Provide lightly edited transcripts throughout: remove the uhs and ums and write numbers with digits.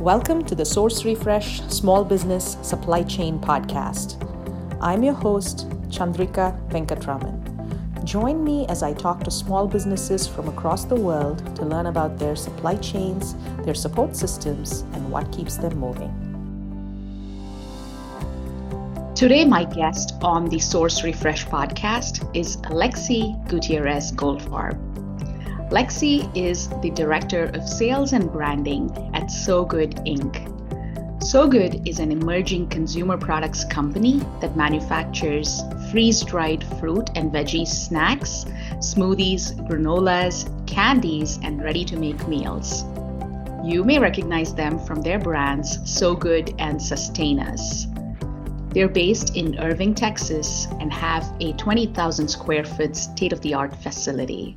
Welcome to the Source Refresh Small Business Supply Chain Podcast. I'm your host, Chandrika Venkatraman. Join me as I talk to small businesses from across the world to learn about their supply chains, their support systems, and what keeps them moving. Today, my guest on the Source Refresh podcast is Lexi Gutierrez Goldfarb. Lexi is the Director of Sales and Branding at So Good Inc. So Good is an emerging consumer products company that manufactures freeze-dried fruit and veggie snacks, smoothies, granolas, candies, and ready-to-make meals. You may recognize them from their brands So Good and Sustain Us. They're based in Irving, Texas, and have a 20,000 square foot state-of-the-art facility.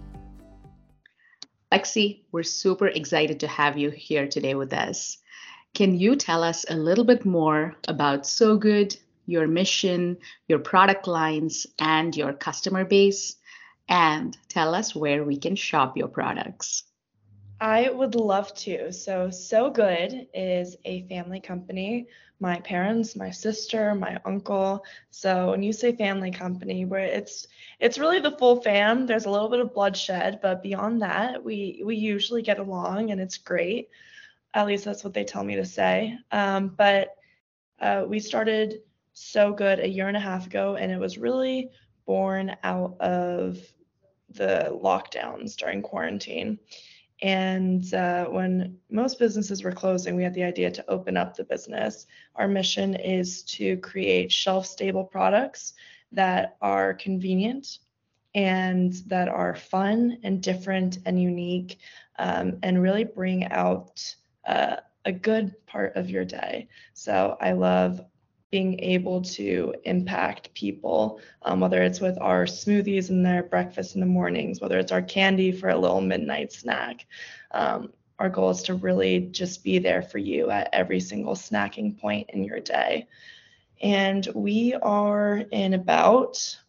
Lexi, we're super excited to have you here today with us. Can you tell us a little bit more about So Good, your mission, your product lines, and your customer base? And tell us where we can shop your products. I would love to. So Good is a family company. My parents, my sister, my uncle. So when you say family company, where it's really the full fam. There's a little bit of bloodshed, but beyond that, we usually get along and it's great. At least that's what they tell me to say. But we started So Good a year and a half ago, and it was really born out of the lockdowns during quarantine. And when most businesses were closing, we had the idea to open up the business. Our mission is to create shelf-stable products that are convenient and that are fun and different and unique, and really bring out a good part of your day. So I love being able to impact people, whether it's with our smoothies and their breakfast in the mornings, whether it's our candy for a little midnight snack. Our goal is to really just be there for you at every single snacking point in your day. And we are in about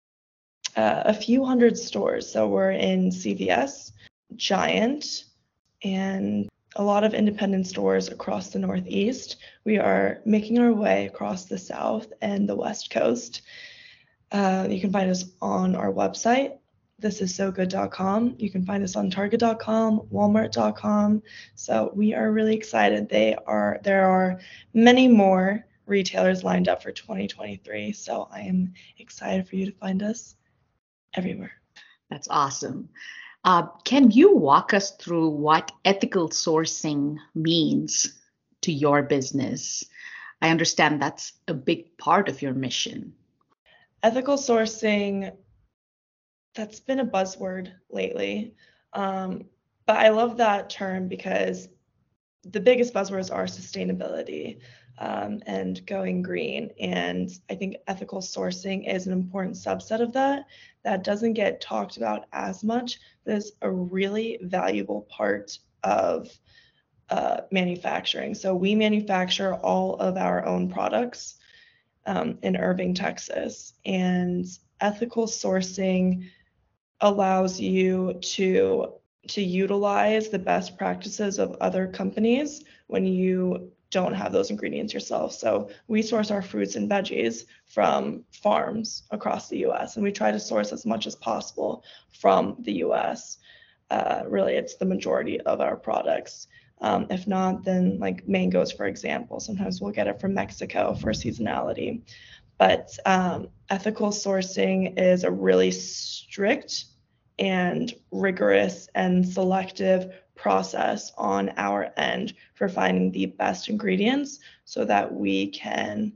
a few hundred stores. So we're in CVS, Giant, and a lot of independent stores across the Northeast. We are making our way across the South and the West Coast. You can find us on our website. This is sogood.com. You can find us on target.com, walmart.com. So we are really excited. There are many more retailers lined up for 2023. So I am excited for you to find us everywhere. That's awesome. Can you walk us through what ethical sourcing means to your business? I understand that's a big part of your mission. Ethical sourcing, that's been a buzzword lately. But I love that term because the biggest buzzwords are sustainability and going green. And I think ethical sourcing is an important subset of that. That doesn't get talked about as much, but it's a really valuable part of manufacturing. So we manufacture all of our own products in Irving, Texas. And ethical sourcing allows you to utilize the best practices of other companies when you don't have those ingredients yourself. So we source our fruits and veggies from farms across the US, and we try to source as much as possible from the US. Really, it's the majority of our products. If not, then like mangoes, for example, sometimes we'll get it from Mexico for seasonality. But ethical sourcing is a really strict and rigorous and selective process on our end for finding the best ingredients so that we can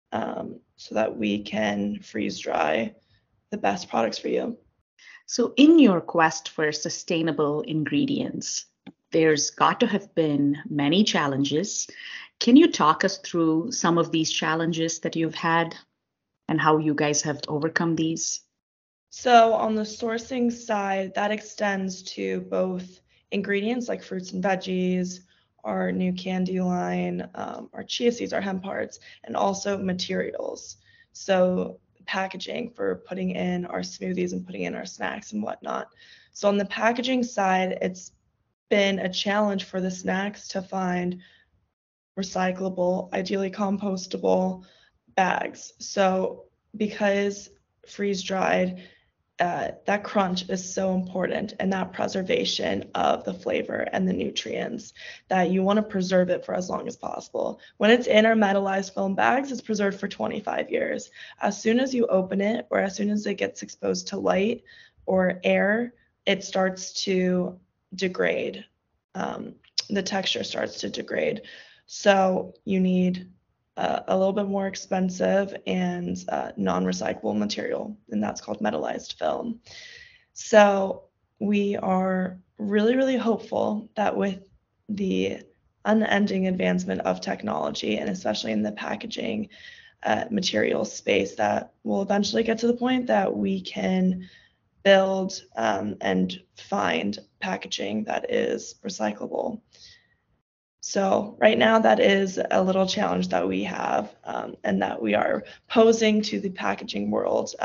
freeze dry the best products for you. So in your quest for sustainable ingredients, there's got to have been many challenges. Can you talk us through some of these challenges that you've had and how you guys have overcome these? So on the sourcing side, that extends to both ingredients like fruits and veggies, our new candy line, our chia seeds, our hemp hearts, and also materials. So packaging for putting in our smoothies and putting in our snacks and whatnot. So on the packaging side, it's been a challenge for the snacks to find recyclable, ideally compostable bags. So because freeze dried, that crunch is so important, and that preservation of the flavor and the nutrients, that you want to preserve it for as long as possible. When it's in our metallized film bags, it's preserved for 25 years. As soon as you open it, or as soon as it gets exposed to light or air, it starts to degrade. The texture starts to degrade. So you need a little bit more expensive and non-recyclable material, and that's called metallized film. So we are really, really hopeful that with the unending advancement of technology, and especially in the packaging material space, that we'll eventually get to the point that we can build and find packaging that is recyclable. So right now, that is a little challenge that we have, and that we are posing to the packaging world.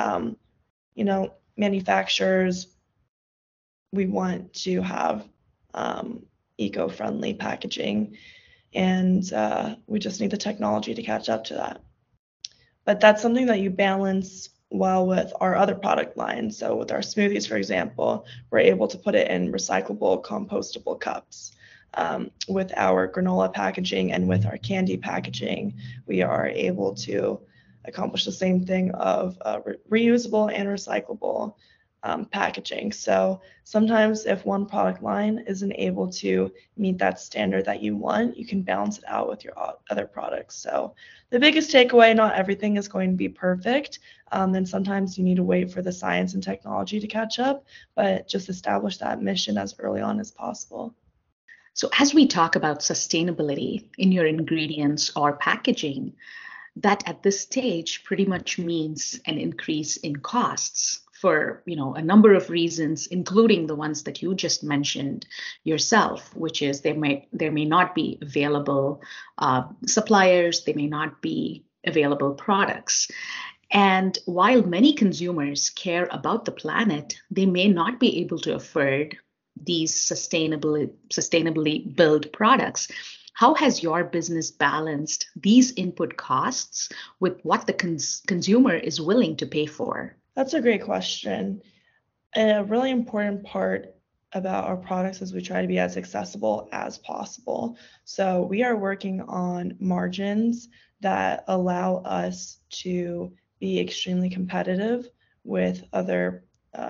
Manufacturers, we want to have eco-friendly packaging, and we just need the technology to catch up to that. But that's something that you balance well with our other product lines. So with our smoothies, for example, we're able to put it in recyclable, compostable cups. With our granola packaging and with our candy packaging, we are able to accomplish the same thing of reusable and recyclable packaging. So sometimes if one product line isn't able to meet that standard that you want, you can balance it out with your other products. So the biggest takeaway, not everything is going to be perfect. And sometimes you need to wait for the science and technology to catch up, but just establish that mission as early on as possible. So as we talk about sustainability in your ingredients or packaging, that at this stage pretty much means an increase in costs for a number of reasons, including the ones that you just mentioned yourself, which is there may not be available suppliers, there may not be available products. And while many consumers care about the planet, they may not be able to afford these sustainably built products. How has your business balanced these input costs with what the consumer is willing to pay for? That's a great question. And a really important part about our products is we try to be as accessible as possible. So we are working on margins that allow us to be extremely competitive with other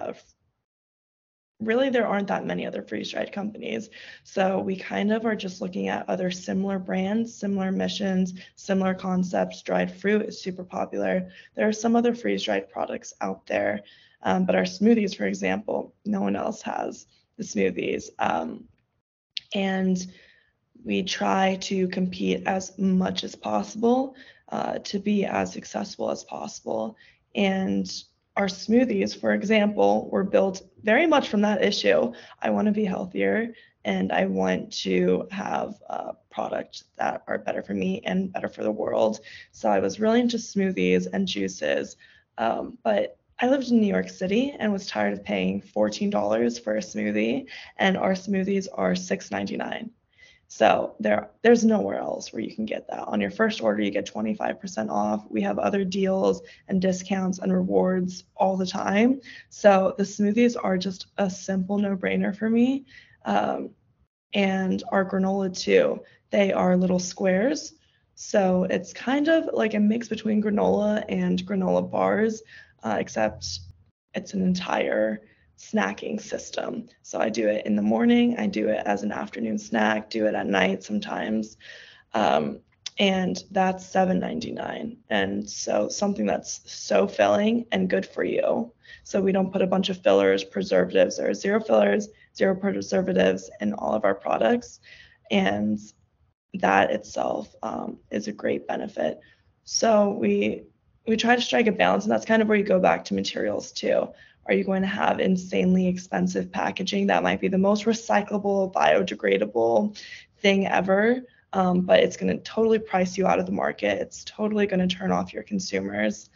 really, there aren't that many other freeze-dried companies. So we kind of are just looking at other similar brands, similar missions, similar concepts. Dried fruit is super popular. There are some other freeze-dried products out there, but our smoothies, for example, no one else has the smoothies. And we try to compete as much as possible to be as accessible as possible. And our smoothies, for example, were built very much from that issue. I want to be healthier, and I want to have products that are better for me and better for the world. So I was really into smoothies and juices, but I lived in New York City and was tired of paying $14 for a smoothie, and our smoothies are $6.99. So there's nowhere else where you can get that. On your first order, you get 25% off. We have other deals and discounts and rewards all the time. So the smoothies are just a simple no-brainer for me. And our granola too. They are little squares. So it's kind of like a mix between granola and granola bars, except it's an entire snacking system. So I do it in the morning, I do it as an afternoon snack, do it at night sometimes. And that's $7.99. And so something that's so filling and good for you. So we don't put a bunch of fillers, preservatives. There are zero fillers, zero preservatives in all of our products. And that itself is a great benefit. So we try to strike a balance, and that's kind of where you go back to materials too. Are you going to have insanely expensive packaging that might be the most recyclable, biodegradable thing ever, but it's going to totally price you out of the market. It's totally going to turn off your consumers.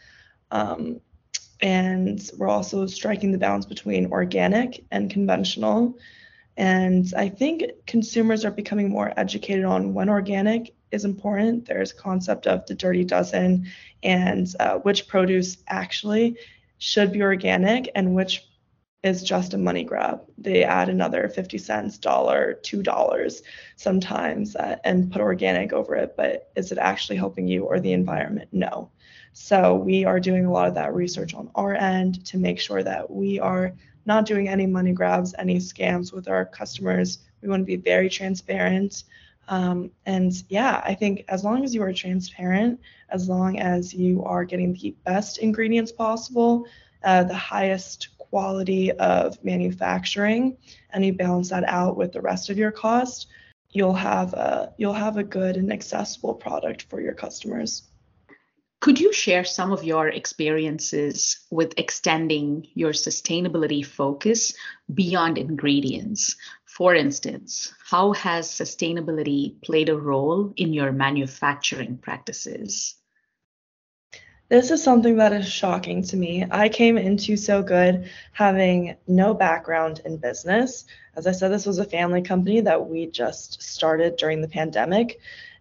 And we're also striking the balance between organic and conventional. And I think consumers are becoming more educated on when organic is important. There's a concept of the dirty dozen and which produce actually should be organic and which is just a money grab. They add another 50 cents, dollar, $2 sometimes and put organic over it. But is it actually helping you or the environment? No. So we are doing a lot of that research on our end to make sure that we are not doing any money grabs, any scams with our customers. We want to be very transparent. And yeah, I think as long as you are transparent, as long as you are getting the best ingredients possible, the highest quality of manufacturing, and you balance that out with the rest of your cost, you'll have a good and accessible product for your customers. Could you share some of your experiences with extending your sustainability focus beyond ingredients? For instance, how has sustainability played a role in your manufacturing practices? This is something that is shocking to me. I came into So Good having no background in business. As I said, this was a family company that we just started during the pandemic.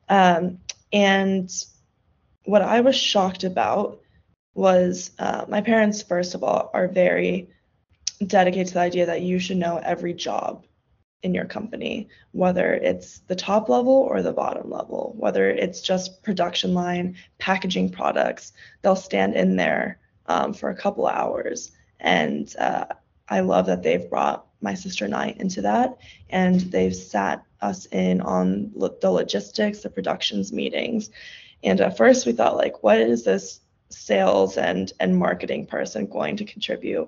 And what I was shocked about was my parents, first of all, are very dedicated to the idea that you should know every job in your company, whether it's the top level or the bottom level, whether it's just production line, packaging products. They'll stand in there for a couple of hours. And I love that they've brought my sister and I into that. And they've sat us in on the logistics, the productions meetings. And at first we thought, like, what is this sales and marketing person going to contribute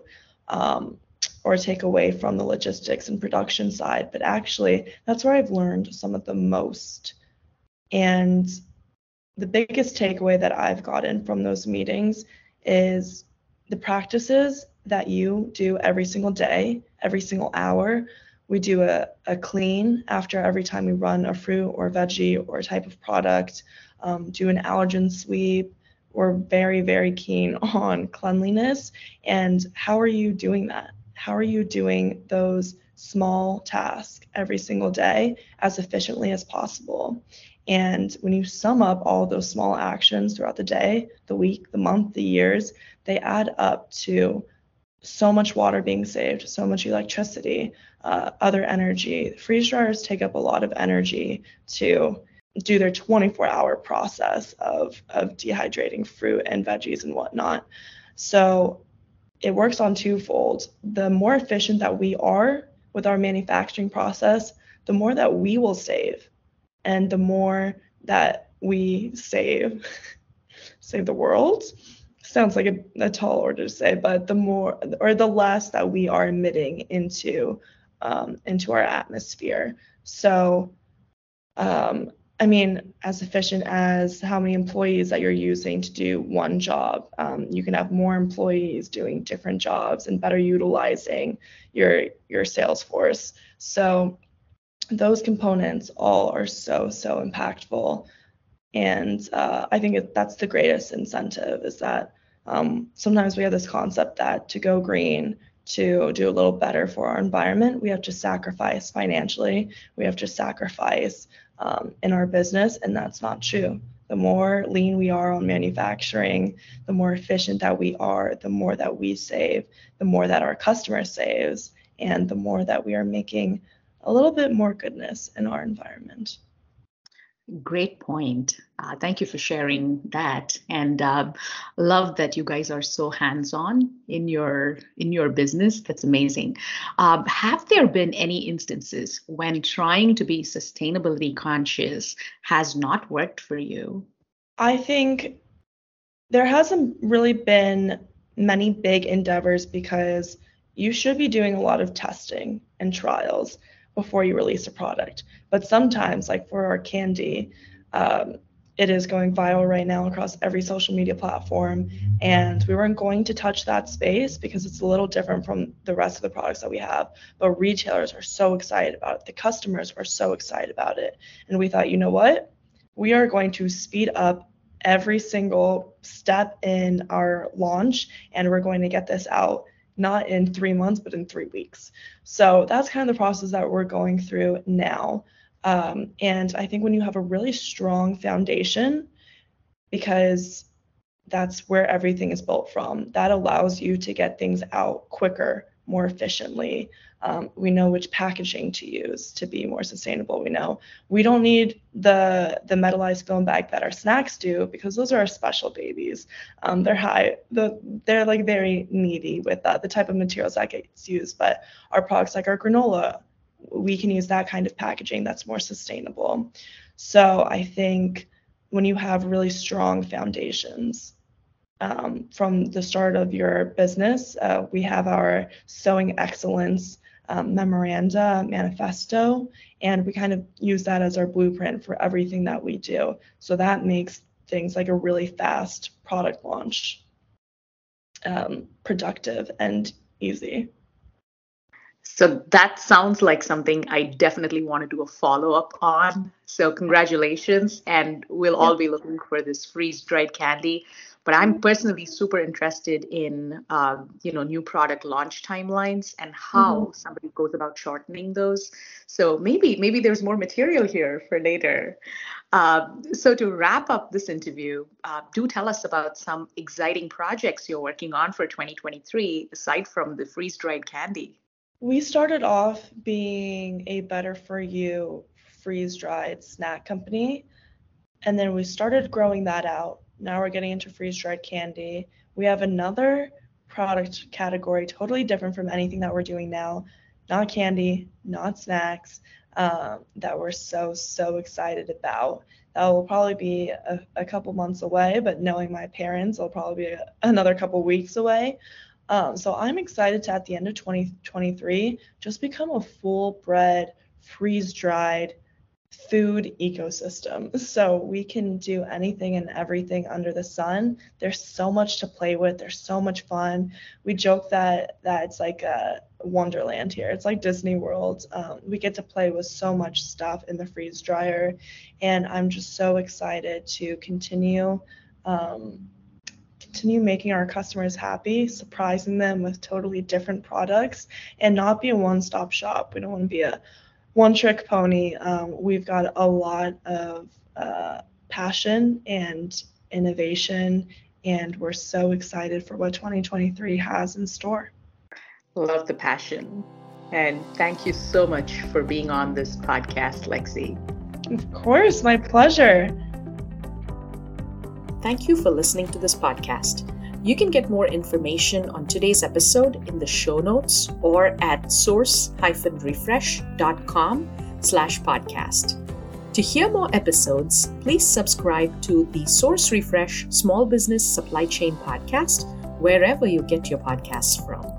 or take away from the logistics and production side? But actually, that's where I've learned some of the most. And the biggest takeaway that I've gotten from those meetings is the practices that you do every single day, every single hour. We do a clean after every time we run a fruit or veggie or type of product, do an allergen sweep. We're very, very keen on cleanliness. And how are you doing that? How are you doing those small tasks every single day as efficiently as possible? And when you sum up all of those small actions throughout the day, the week, the month, the years, they add up to so much water being saved, so much electricity, other energy. Freeze dryers take up a lot of energy to do their 24-hour process of dehydrating fruit and veggies and whatnot. So it works on twofold. The more efficient that we are with our manufacturing process, the more that we will save. And the more that we save the world, sounds like a tall order to say, but the more or the less that we are emitting into our atmosphere. So I mean, as efficient as how many employees that you're using to do one job. You can have more employees doing different jobs and better utilizing your sales force. So those components all are so impactful. And I think that's the greatest incentive, is that sometimes we have this concept that to go green, to do a little better for our environment, we have to sacrifice financially. We have to sacrifice in our business, and that's not true. The more lean we are on manufacturing, the more efficient that we are, the more that we save, the more that our customer saves, and the more that we are making a little bit more goodness in our environment. Great point. Thank you for sharing that, and love that you guys are so hands-on in your business. That's amazing. Have there been any instances when trying to be sustainability conscious has not worked for you? I think there hasn't really been many big endeavors, because you should be doing a lot of testing and trials before you release a product. But sometimes, like for our candy, it is going viral right now across every social media platform, and we weren't going to touch that space because it's a little different from the rest of the products that we have. But retailers are so excited about it. The customers are so excited about it. And we thought, you know what? We are going to speed up every single step in our launch, and we're going to get this out not in 3 months, but in 3 weeks. So that's kind of the process that we're going through now. And I think when you have a really strong foundation, because that's where everything is built from, that allows you to get things out quicker, more efficiently. We know which packaging to use to be more sustainable. We know we don't need the metallized film bag that our snacks do, because those are our special babies. They're like very needy with the type of materials that gets used. But our products like our granola, we can use that kind of packaging that's more sustainable. So I think when you have really strong foundations, from the start of your business, we have our Sewing Excellence memoranda, manifesto, and we kind of use that as our blueprint for everything that we do. So that makes things like a really fast product launch productive and easy. So that sounds like something I definitely want to do a follow-up on. So congratulations, and we'll all be looking for this freeze-dried candy. But I'm personally super interested in, new product launch timelines and how somebody goes about shortening those. So maybe there's more material here for later. So to wrap up this interview, do tell us about some exciting projects you're working on for 2023, aside from the freeze-dried candy. We started off being a better for you freeze-dried snack company, and then we started growing that out. Now we're getting into freeze-dried candy. We have another product category totally different from anything that we're doing now. Not candy, not snacks, that we're so excited about. That will probably be a couple months away, but knowing my parents, it'll probably be another couple weeks away. So I'm excited to, at the end of 2023, just become a full-bred, freeze-dried food ecosystem. So we can do anything and everything under the sun. There's so much to play with. There's so much fun. We joke that it's like a wonderland here. It's like Disney World. We get to play with so much stuff in the freeze dryer, and I'm just so excited to continue making our customers happy, surprising them with totally different products, and not be a one-stop shop. We don't want to be a one-trick pony. We've got a lot of passion and innovation, and we're so excited for what 2023 has in store. Love the passion. And thank you so much for being on this podcast, Lexi. Of course, my pleasure. Thank you for listening to this podcast. You can get more information on today's episode in the show notes or at source-refresh.com/podcast. To hear more episodes, please subscribe to the Source Refresh Small Business Supply Chain Podcast wherever you get your podcasts from.